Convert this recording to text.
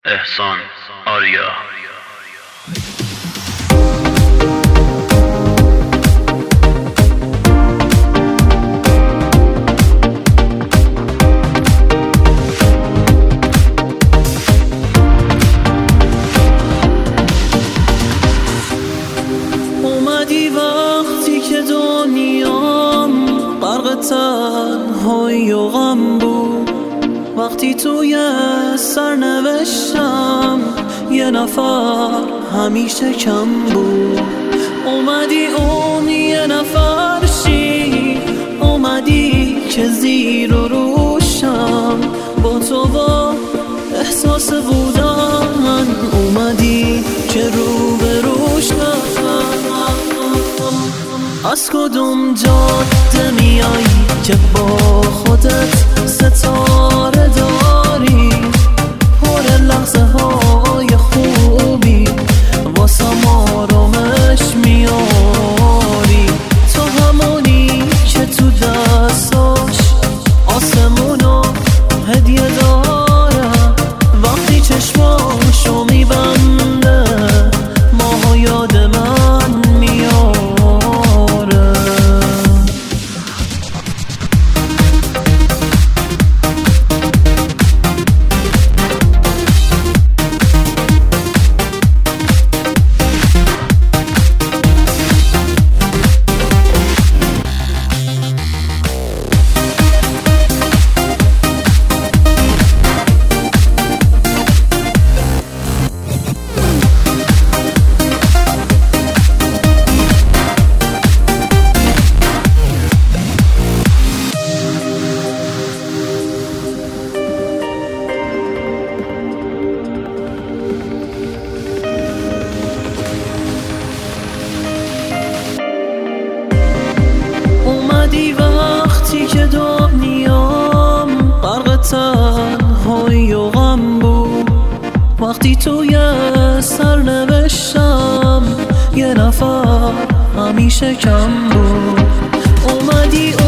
احسان آریا. اومدی وقتی که دنیام غرق تنهایی و غم بود، وقتی توی سرنوشتم یه نفر همیشه کم بود. اومدی اون یه نفر شی، اومدی که زیر و روشم با تو با احساس بودن، اومدی که رو به روشم. از کدوم جاده میای که با خودت ستاره داری، پر لحظه های خوبی واسم آرامش میاری. تو همونی که تو دستاش آسمونو هدیه داره، وقتی چشماشو میبنده ماها یاد من میاره. اومدی وقتی که دنیام غرق تنهایی و غم بود، وقتی توی سرنوشتم یه نفر همیشه کم بود. اومدی